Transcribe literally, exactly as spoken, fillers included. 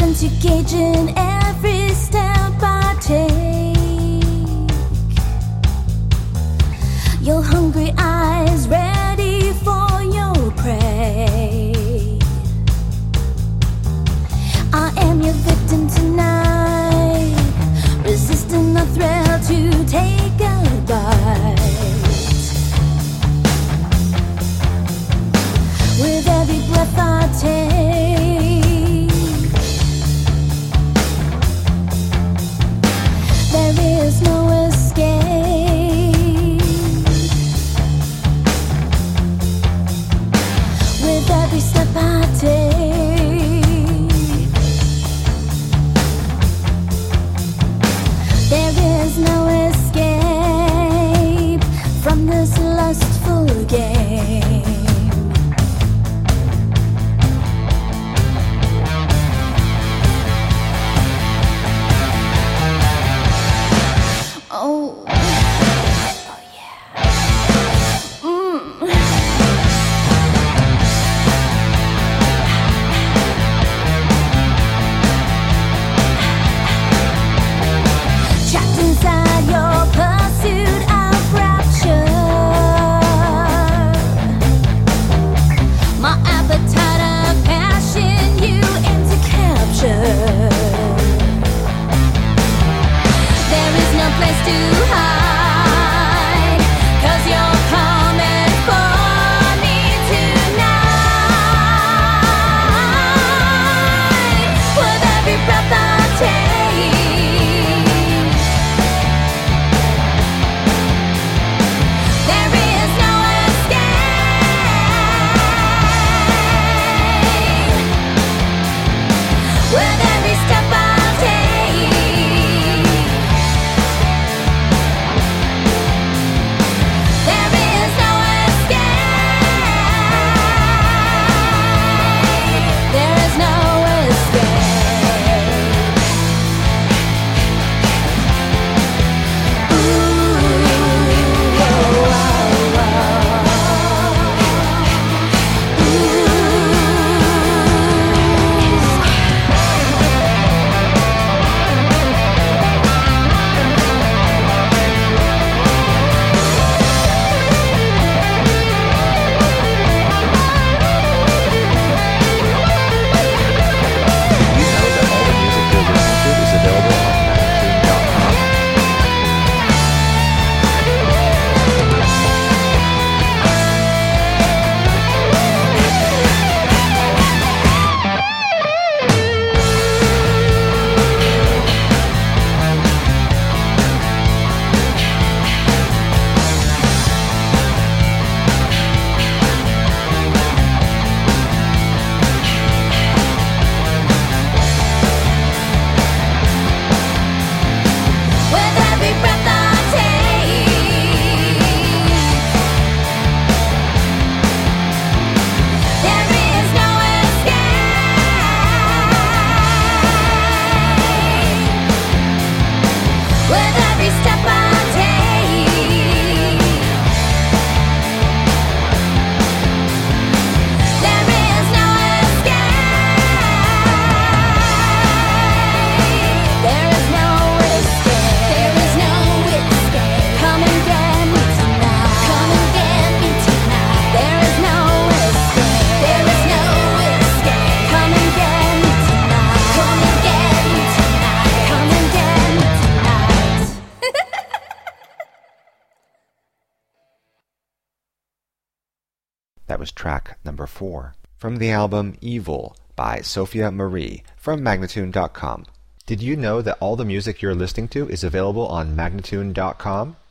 sense you gauge in every step I take. Your hungry eyes ready for your prey. I am your victim tonight, resisting the thrill to take a bite. With every breath I take, there is no escape. With every step I take, there is no escape from this lustful game. Oh, oh yeah. Mm. Trapped inside your pursuit of rapture, my appetite of passion you aim to capture. There is no place to hide, 'cause you're coming for me tonight. With every breath I take, there is no escape. With every step I take, there is no escape. There is no escape. Ooh, oh, oh, oh. You know that all the music you're listening to is available on magnatune dot com. With every breath I take, there is no escape. With every step I take, there is no escape. There is no escape. There is no escape. Come and get me tonight. Come and get me tonight. There is no escape. There is no escape. Come and get me tonight. Come and get me tonight. Come and get me tonight. That was track number four from the album Evil by Sophia Marie from magnatune dot com. Did you know that all the music you're listening to is available on magnatune dot com?